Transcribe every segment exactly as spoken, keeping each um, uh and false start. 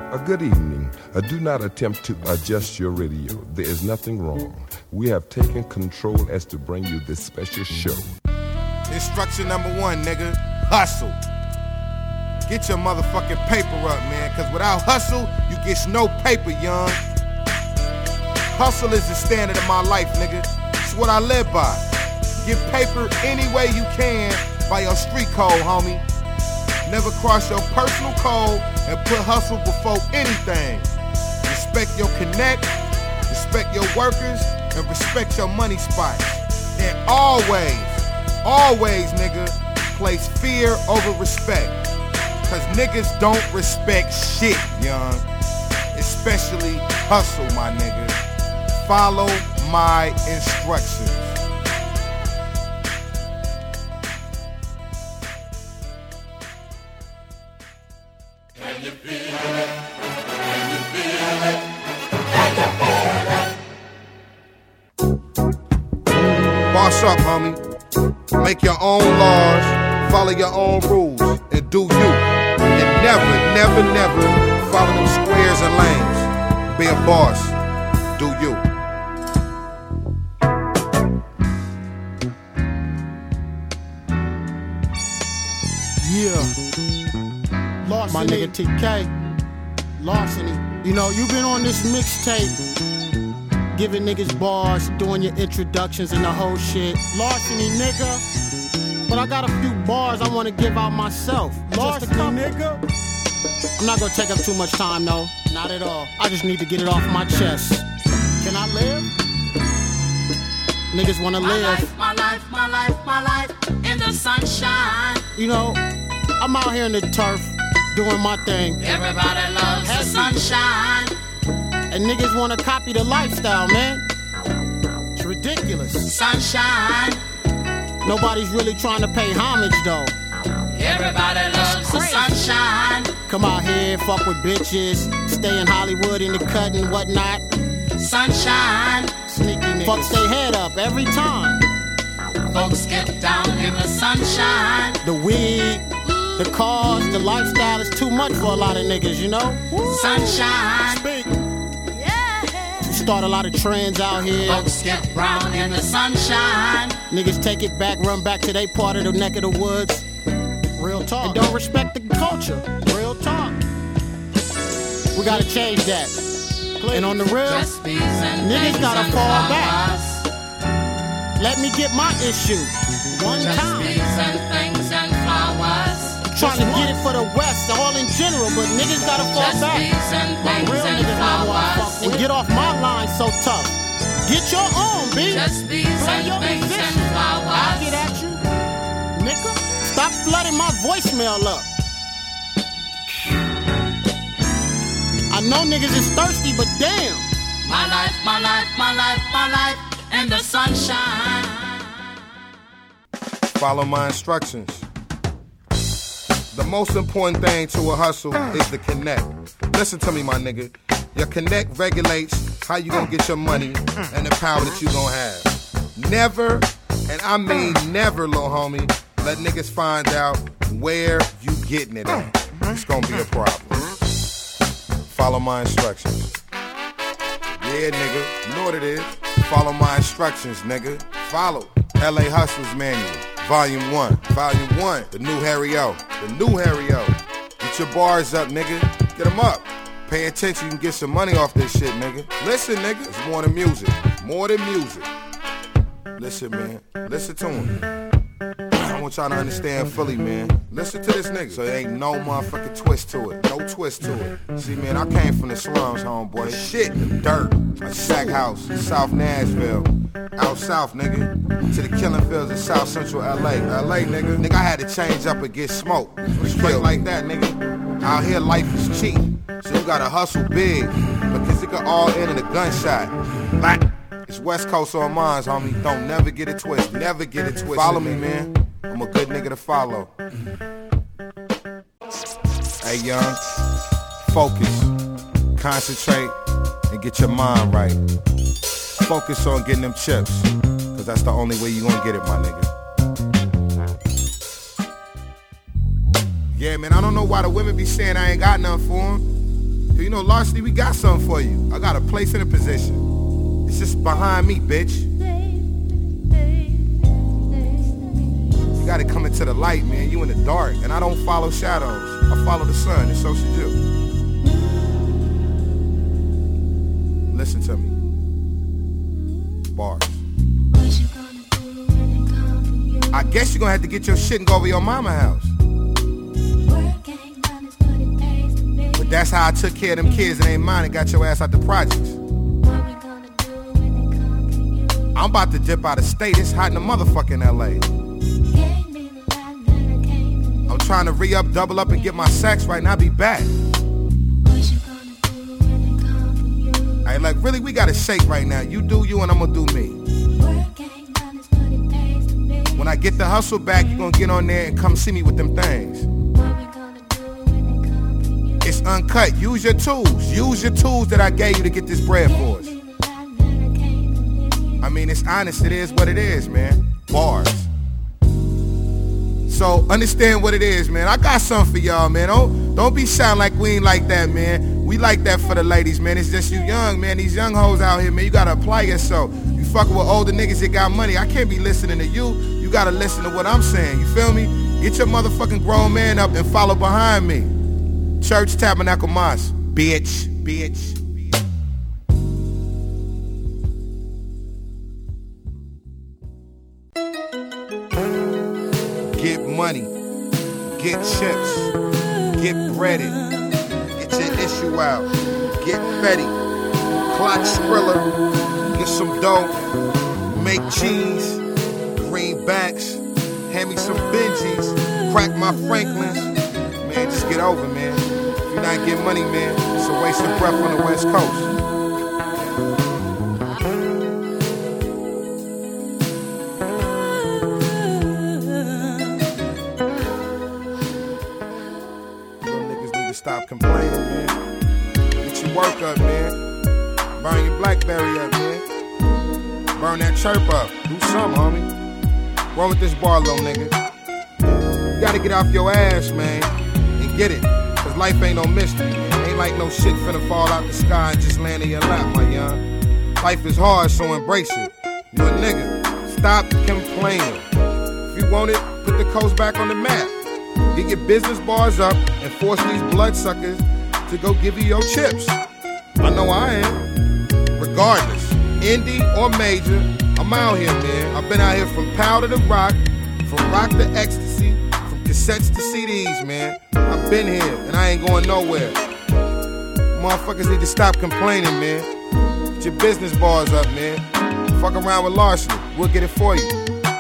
A good evening. Uh, do not attempt to adjust your radio. There is nothing wrong. We have taken control as to bring you this special show. Instruction number one, nigga. Hustle. Get your motherfucking paper up, man, because without hustle, you get no paper, young. Hustle is the standard of my life, nigga. It's what I live by. Get paper any way you can by your street code, homie. Never cross your personal code and put hustle before anything. Respect your connect, respect your workers, and respect your money spots. And always, always, nigga, place fear over respect. Cause niggas don't respect shit, young. Especially hustle, my nigga. Follow my instructions. Can you feel it? Can you feel it? Can you feel it? Boss up, homie. Make your own laws, follow your own rules, and do you. And never, never, never follow them squares and lanes. Be a boss. Do you. Yeah. Larceny. My nigga T K. Larceny. You know, you been on this mixtape, giving niggas bars, doing your introductions and the whole shit. Larceny, nigga. But I got a few bars I want to give out myself. Larceny, nigga. I'm not gonna take up too much time, though. Not at all. I just need to get it off my chest. Can I live? Niggas wanna my live. Life, my life, my life, my life in the sunshine. You know, I'm out here in the turf, doing my thing. Everybody loves the sunshine. And niggas wanna copy the lifestyle, man. It's ridiculous. Sunshine. Nobody's really trying to pay homage, though. Everybody loves the sunshine. Come out here, fuck with bitches, stay in Hollywood in the cut and whatnot. Sunshine. Sneaky niggas. Fuck stay head up every time. Folks get down in the sunshine. The weed, the cars, the lifestyle is too much for a lot of niggas, you know? Sunshine. Speak. Yeah. Start a lot of trends out here. Folks get brown in the sunshine. Niggas take it back, run back to they part of the neck of the woods. Real talk. And don't respect the culture. Real talk. We gotta change that. Please. And on the real, niggas gotta fall back. Let me get my issue. One Just time. and things and flowers. Trying to get it for the West, all in general, but niggas gotta fall Just back. and My real and niggas I wanna fuck with. And get off my line so tough. Get your own, B. Just bees and your things position. and flowers. I'll get at you, nigga. Stop flooding my voicemail up. I know niggas is thirsty, but damn. My life, my life, my life, my life in the sunshine. Follow my instructions. The most important thing to a hustle is the connect. Listen to me, my nigga. Your connect regulates how you gonna get your money and the power that you gonna have. Never, and I mean never, little homie, let niggas find out where you getting it at. It's gonna be a problem. Follow my instructions. Yeah, nigga, you know what it is. Follow my instructions, nigga. Follow. L A Hustlers Manual, Volume one. Volume one, the new Harry O. The new Harry O. Get your bars up, nigga. Get them up. Pay attention, you can get some money off this shit, nigga. Listen, nigga, it's more than music. More than music. Listen, man. Listen to him. I want y'all to understand fully, man. Listen to this nigga. So there ain't no motherfucking twist to it. No twist to it. See, man, I came from the slums, homeboy. Shit, the dirt. A sack house, South Nashville. Out south, nigga. To the killing fields of South Central L A. L A, nigga. Nigga, I had to change up and get smoked. Straight like that, nigga. Out here, life is cheap. So you gotta hustle big. Because it could all end in a gunshot. Like, it's West Coast on mines, homie. Don't never get it twisted. Never get it twisted. Follow me, man. I'm a good nigga to follow. Hey, young. Focus. Concentrate and get your mind right. Focus on getting them chips. Cause that's the only way you gonna get it, my nigga. Yeah, man, I don't know why the women be saying I ain't got nothing for them. You know, Larceny, we got something for you. I got a place and a position. It's just behind me, bitch. You gotta come into the light, man. You in the dark. And I don't follow shadows. I follow the sun, and so should you. Listen to me. Bars. I guess you're gonna have to get your shit and go over your mama house. But that's how I took care of them kids that ain't mine and got your ass out the projects. I'm about to dip out of state. It's hot in the motherfucking L A. I'm trying to re-up, double up, and get my sex right now. I'll be back. Hey, like, really, we got to shake right now. You do you, and I'm gonna do me. When I get the hustle back, you gonna get on there and come see me with them things. It's uncut. Use your tools. Use your tools that I gave you to get this bread for us. I mean, it's honest. It is what it is, man. Bars. So understand what it is, man. I got something for y'all, man. Don't don't be sound like we ain't like that, man. We like that for the ladies, man. It's just you young, man. These young hoes out here, man. You gotta apply yourself. You fucking with older niggas that got money. I can't be listening to you. You gotta listen to what I'm saying. You feel me? Get your motherfucking grown man up and follow behind me. Church Tabernacle Mosque, bitch, bitch. Get money, get chips, get breaded, get your issue out, get ready, clock Skrilla, get some dough, make cheese, greenbacks, hand me some Benjis, crack my Franklins. Man, just get over, man. If you're not getting money, man, it's a waste of breath on the West Coast. Stop complaining, man. Get your work up, man. Burn your Blackberry up, man. Burn that chirp up. Do something, homie. Wrong with this bar, little nigga. You gotta get off your ass, man, and get it. Cause life ain't no mystery, man. Ain't like no shit finna fall out the sky and just land in your lap, my young. Life is hard, so embrace it. You a nigga. Stop complaining. If you want it, put the coast back on the map. Get your business bars up and force these bloodsuckers to go give you your chips. I know I am. Regardless, indie or major, I'm out here, man. I've been out here from powder to rock, from rock to ecstasy, from cassettes to C Ds, man. I've been here and I ain't going nowhere. Motherfuckers need to stop complaining, man. Get your business bars up, man. Fuck around with Larceny. We'll get it for you.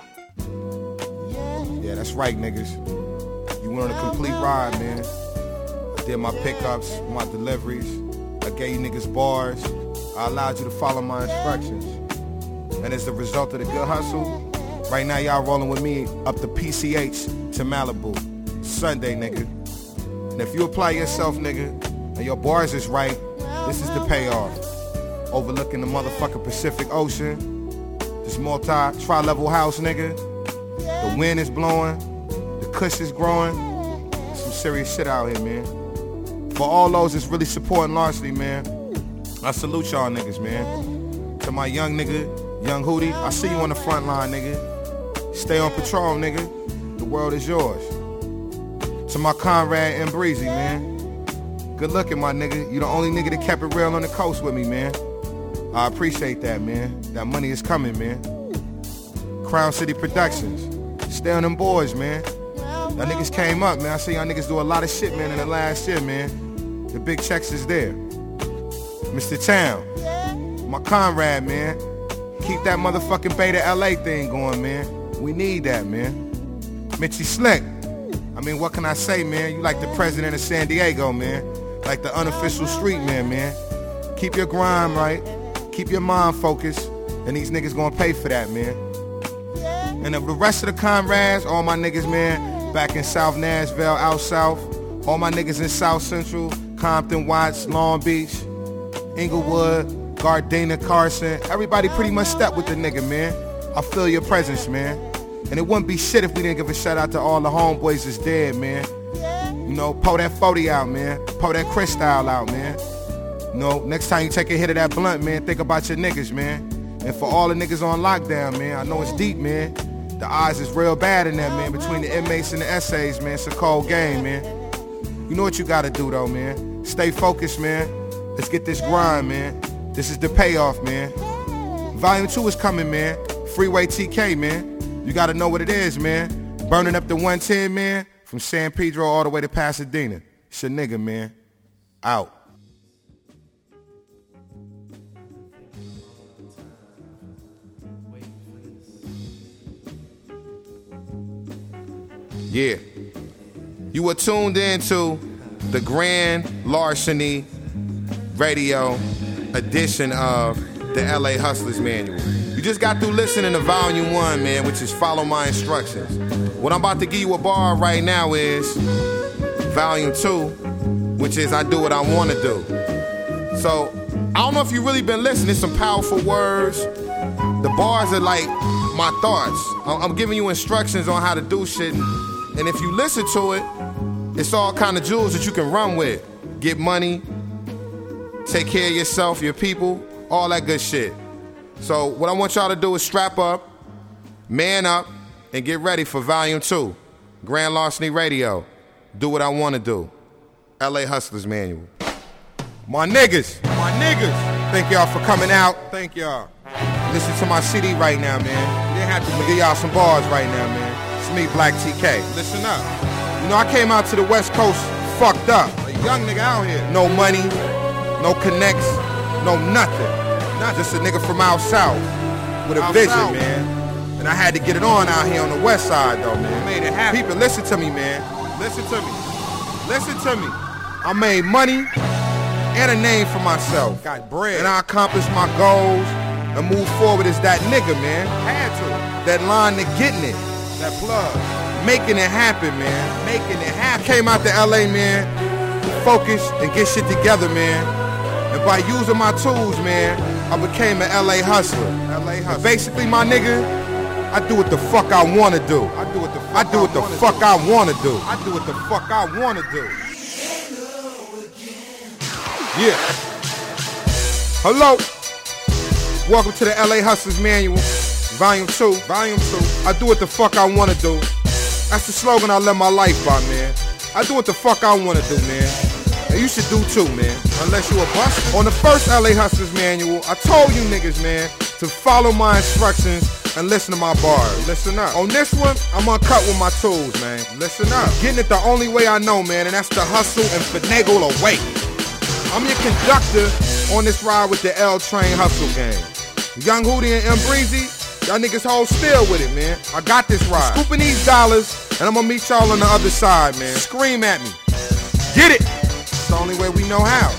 Yeah, that's right, niggas. You went on a complete ride, man. I did my pickups, my deliveries. I gave you niggas bars. I allowed you to follow my instructions. And as a result of the good hustle, right now y'all rolling with me up to P C H to Malibu. Sunday, nigga. And if you apply yourself, nigga, and your bars is right, this is the payoff. Overlooking the motherfucking Pacific Ocean. This multi, tri-level house, nigga. The wind is blowing. Kush is growing. Some serious shit out here, man. For all those that's really supporting Larceny, man, I salute y'all niggas, man. To my young nigga, Young Hootie, I see you on the front line, nigga. Stay on patrol, nigga. The world is yours. To my Conrad and Breezy, man. Good looking, my nigga. You the only nigga that kept it real on the coast with me, man. I appreciate that, man. That money is coming, man. Crown City Productions. Stay on them boys, man. Y'all niggas came up, man. I see y'all niggas do a lot of shit, man, in the last year, man. The big checks is there. Mister Town, my Conrad, man. Keep that motherfucking Beta L A thing going, man. We need that, man. Mitchie Slick. I mean, what can I say, man? You like the president of San Diego, man. Like the unofficial street man, man. Keep your grind right. Keep your mind focused. And these niggas gonna pay for that, man. And the rest of the Conrads, all my niggas, man, back in South Nashville, out south. All my niggas in South Central, Compton, Watts, Long Beach, Inglewood, Gardena, Carson. Everybody pretty much stepped with the nigga, man. I feel your presence, man. And it wouldn't be shit if we didn't give a shout out to all the homeboys that's dead, man. You know, pour that forty out, man. Pour that Cristal out, man. You know, next time you take a hit of that blunt, man, think about your niggas, man. And for all the niggas on lockdown, man, I know it's deep, man. The odds is real bad in that, man, between the inmates and the essays, man. It's a cold game, man. You know what you gotta do, though, man. Stay focused, man. Let's get this grind, man. This is the payoff, man. Volume two is coming, man. Freeway T K, man. You gotta know what it is, man. Burning up the one ten, man, from San Pedro all the way to Pasadena. It's your nigga, man. Out. Yeah. You are tuned into the Grand Larceny Radio edition of the L A Hustlers Manual. You just got through listening to Volume one, man, which is Follow My Instructions. What I'm about to give you a bar right now is Volume two, which is I Do What I Want to Do. So, I don't know if you've really been listening. Some powerful words. The bars are like my thoughts. I'm giving you instructions on how to do shit. And if you listen to it, it's all kind of jewels that you can run with. Get money, take care of yourself, your people, all that good shit. So what I want y'all to do is strap up, man up, and get ready for Volume two. Grand Larceny Radio. Do what I want to do. L A Hustlers Manual. My niggas. My niggas. Thank y'all for coming out. Thank y'all. Listen to my C D right now, man. You didn't have to give y'all some bars right now, man. It's me, Black T K. Listen up. You know, I came out to the West Coast fucked up. A young nigga out here. No money, no connects, no nothing. Nothing. Just a nigga from out south with a out vision, south. Man. And I had to get it on out here on the west side, though, man. I made it happen. People, listen to me, man. Listen to me. Listen to me. I made money and a name for myself. Got bread. And I accomplished my goals and moved forward as that nigga, man. Had to. That line to getting it. That plug. Making it happen, man. Making it happen. I came out to L A, man, focus and get shit together, man. And by using my tools, man, I became an L A hustler. L A hustler. Basically, my nigga, I do what the fuck I wanna do. I do what the fuck I do what the fuck I wanna do. I do what the fuck I wanna do. Yeah. Hello. Welcome to the L A Hustlers Manual, Volume two. Volume two. I do what the fuck I wanna do. That's the slogan I live my life by, man. I do what the fuck I wanna do, man. And you should do too, man. Unless you a bust. On the first L A Hustlers Manual, I told you niggas, man, to follow my instructions and listen to my bars. Listen up. On this one, I'm uncut with my tools, man. Listen up. Getting it the only way I know, man, and that's to hustle and finagle away. I'm your conductor on this ride with the L Train Hustle Gang. Young Hootie and M Breezy, y'all niggas hold still with it, man. I got this ride. Scooping these dollars, and I'm gonna meet y'all on the other side, man. Scream at me. Get it! It's the only way we know how.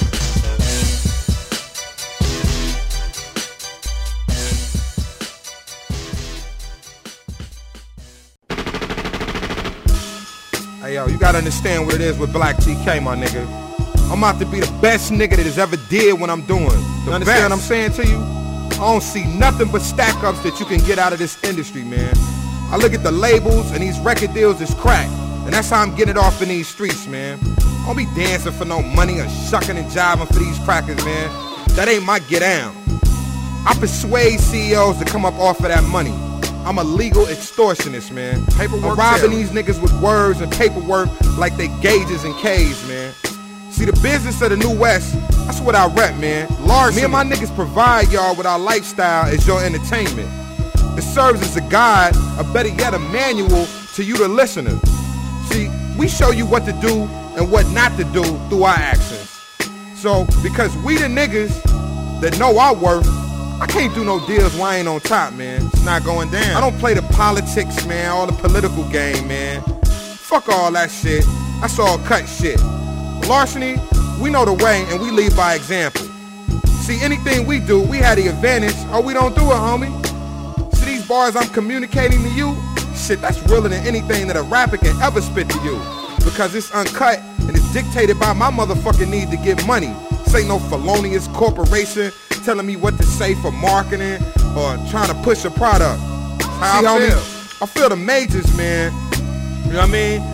Hey, yo, you gotta understand what it is with Black T K, my nigga. I'm out to be the best nigga that has ever did what I'm doing. You understand best. What I'm saying to you? I don't see nothing but stack-ups that you can get out of this industry, man. I look at the labels and these record deals is crack. And that's how I'm getting it off in these streets, man. I don't be dancing for no money or shucking and jiving for these crackers, man. That ain't my get down. I persuade C E Os to come up off of that money. I'm a legal extortionist, man. Paperwork I'm robbing these niggas with words and paperwork like they gauges and K's, man. See, the business of the New West, that's what I rep, man. Larceny. Me and my niggas provide y'all with our lifestyle as your entertainment. It serves as a guide, or better yet, a manual to you, the listener. See, we show you what to do and what not to do through our actions. So, because we the niggas that know our worth, I can't do no deals where I ain't on top, man. It's not going down. I don't play the politics, man, all the political game, man. Fuck all that shit. That's all cut shit. Larceny, we know the way and we lead by example. See, anything we do, we have the advantage, or we don't do it, homie. See, these bars I'm communicating to you, shit, that's realer than anything that a rapper can ever spit to you. Because it's uncut and it's dictated by my motherfucking need to get money. This ain't no felonious corporation telling me what to say for marketing or trying to push a product. How See, I homie, feel. I feel the majors, man. You know what I mean?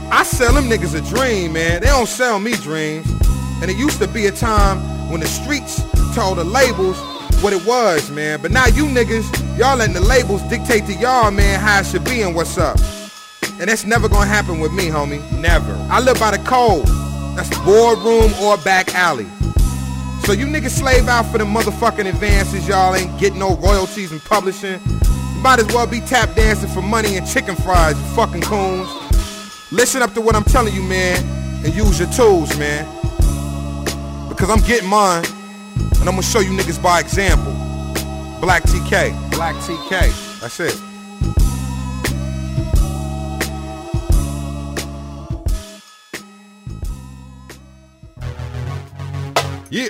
I sell them niggas a dream, man. They don't sell me dreams. And it used to be a time when the streets told the labels what it was, man. But now you niggas, y'all letting the labels dictate to y'all, man, how it should be and what's up. And that's never gonna happen with me, homie. Never. I live by the code. That's boardroom or back alley. So you niggas slave out for the motherfucking advances. Y'all ain't getting no royalties in publishing. You might as well be tap dancing for money and chicken fries, you fucking coons. Listen up to what I'm telling you, man, and use your tools, man. Because I'm getting mine, and I'm gonna show you niggas by example. Black T K. Black T K. That's it. Yeah.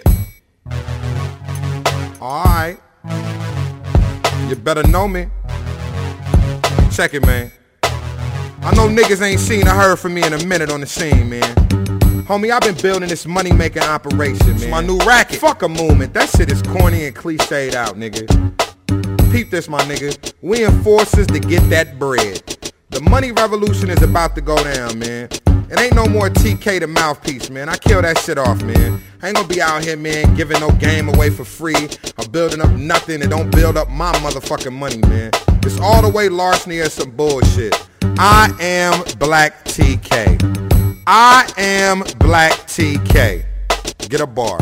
Alright. You better know me. Check it, man. I know niggas ain't seen or heard from me in a minute on the scene, man. Homie, I've been building this money-making operation, man. It's my new racket. Fuck a movement. That shit is corny and cliched out, nigga. Peep this, my nigga. We enforcers to get that bread. The money revolution is about to go down, man. It ain't no more T K the mouthpiece, man. I kill that shit off, man. I ain't gonna be out here, man, giving no game away for free or building up nothing that don't build up my motherfucking money, man. It's all the way larceny as some bullshit. I am Black T K. I am Black T K. Get a bar.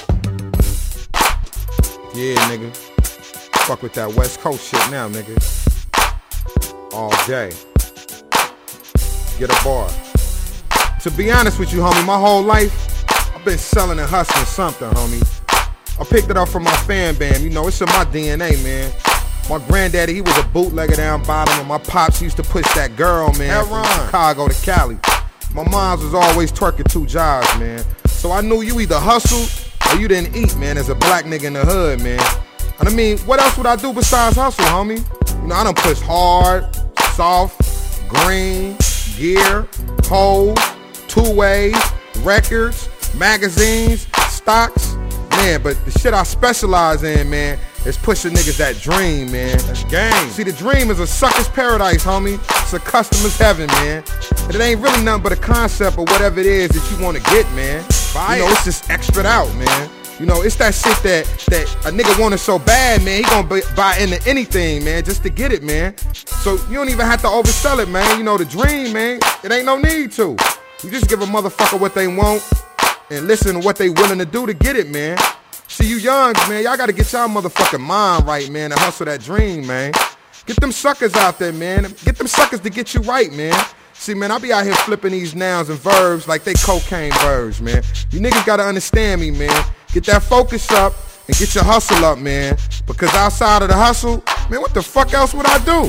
Yeah, nigga. Fuck with that West Coast shit now, nigga. All day. Get a bar. To be honest with you, homie, my whole life, I've been selling and hustling something, homie. I picked it up from my fan band. You know, it's in my D N A, man. My granddaddy, he was a bootlegger down bottom, and my pops used to push that girl, man, from Chicago to Cali. My mom's was always twerking two jobs, man. So I knew you either hustled or you didn't eat, man, as a black nigga in the hood, man. And I mean, what else would I do besides hustle, homie? You know, I done push hard, soft, green, gear, hoes, two-ways, records, magazines, stocks. Man, but the shit I specialize in, man, is pushing niggas that dream, man. That's game. See, the dream is a sucker's paradise, homie. It's a customer's heaven, man. And it ain't really nothing but a concept of whatever it is that you want to get, man. Buy you know, it. It's just extra out, man. You know, it's that shit that, that a nigga want it so bad, man, he gonna buy into anything, man, just to get it, man. So you don't even have to oversell it, man. You know, the dream, man, it ain't no need to. You just give a motherfucker what they want and listen to what they willing to do to get it, man. See, you youngs, man, y'all gotta get y'all motherfucking mind right, man, and hustle that dream, man. Get them suckers out there, man. Get them suckers to get you right, man. See, man, I be out here flipping these nouns and verbs like they cocaine verbs, man. You niggas gotta understand me, man. Get that focus up and get your hustle up, man. Because outside of the hustle, man, what the fuck else would I do?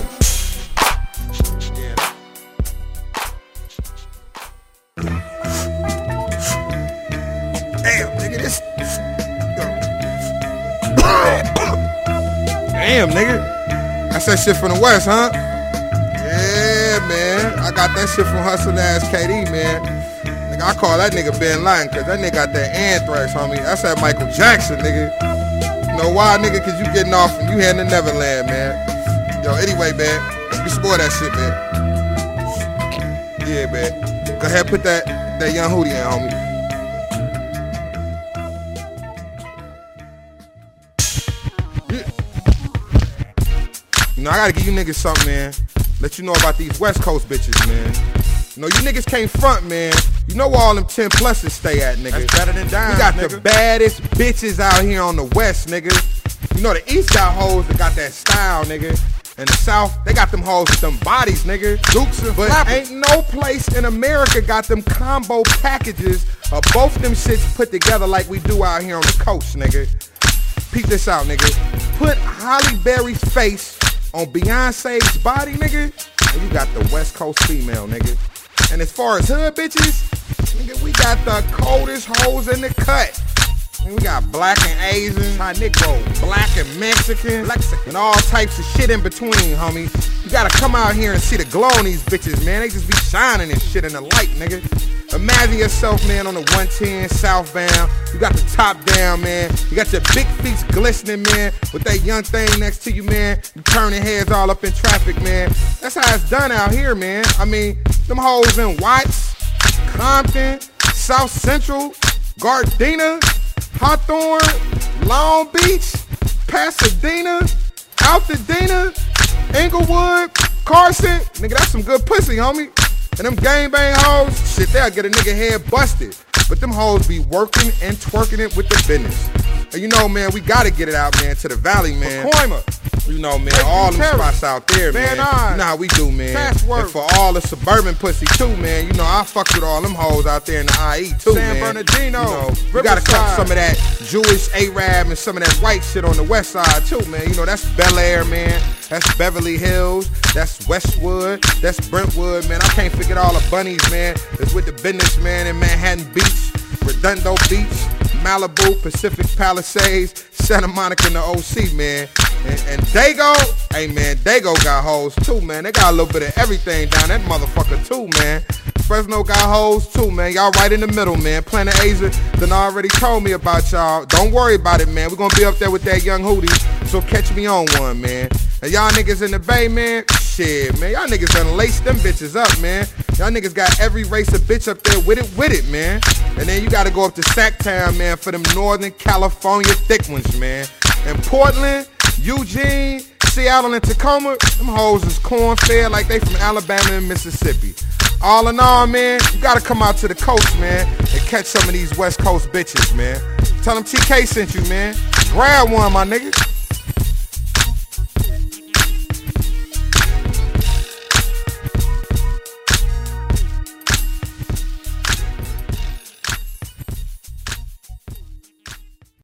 Damn, nigga, this... Damn, nigga. That's that shit from the West, huh? Yeah, man. I got that shit from Hustle Ass K D, man. Nigga, I call that nigga Ben Laden, cause that nigga got that anthrax, homie. That's that Michael Jackson, nigga. You know why, nigga? Cause you getting off and you heading to Neverland, man. Yo, anyway, man, you spoil that shit, man. Yeah, man. Go ahead, put that, that Young Hootie in, homie. You know, I gotta give you niggas something, man. Let you know about these West Coast bitches, man. You know, you niggas can't front, man. You know where all them ten pluses stay at, nigga. That's better than dimes, We got nigga. the baddest bitches out here on the West, nigga. You know, the East got hoes that got that style, nigga. And the South, they got them hoes with them bodies, nigga. Dukes and But flappers. Ain't no place in America got them combo packages of both them shits put together like we do out here on the coast, nigga. Peep this out, nigga. Put Halle Berry's face on Beyonce's body, nigga, and you got the West Coast female, nigga. And as far as hood bitches, nigga, we got the coldest hoes in the cut. And we got black and Asian, my Negro, black and Mexican, Mexican, and all types of shit in between, homie. You gotta come out here and see the glow on these bitches, man. They just be shining and shit in the light, nigga. Imagine yourself, man, on the one ten southbound. You got the top down, man. You got your big feet glistening, man, with that young thing next to you, man. You turning heads all up in traffic, man. That's how it's done out here, man. I mean, Them hoes in Watts, Compton, South Central, Gardena, Hawthorne, Long Beach, Pasadena, Altadena, Inglewood, Carson. Nigga, that's some good pussy, homie. And them gangbang hoes, shit, they'll get a nigga head busted. But them hoes be working and twerking it with the business. And you know, man, we gotta get it out, man, to the valley, man. Pacoima. You know, man, all them spots out there, man. Van You know how we do, man. Chatsworth. And for all the suburban pussy, too, man. You know, I fuck with all them hoes out there in the I E, too, San man. Bernardino, You know, you gotta cut Riverside. some of that Jewish Arab and some of that white shit on the west side, too, man. You know, that's Bel Air, man. That's Beverly Hills. That's Westwood. That's Brentwood, man. I can't forget all the bunnies, man. That's with the business, man, in Manhattan Beach, Redondo Beach, Malibu, Pacific Palisades, Santa Monica, and the O C, man. And, and Dago, hey, man, Dago got hoes, too, man. They got a little bit of everything down that motherfucker, too, man. Fresno got hoes, too, man. Y'all right in the middle, man. Planet Asia done already told me about y'all. Don't worry about it, man. We're gonna be up there with that young hootie, so catch me on one, man. And y'all niggas in the Bay, man, shit, man. Y'all niggas done laced them bitches up, man. Y'all niggas got every race of bitch up there with it, with it, man. And then you gotta go up to Sacktown, man, for them Northern California thick ones, man. And Portland, Eugene, Seattle, and Tacoma, them hoes is corn-fed like they from Alabama and Mississippi. All in all, man, you gotta come out to the coast, man, and catch some of these West Coast bitches, man. Tell them T K sent you, man. Grab one, my nigga.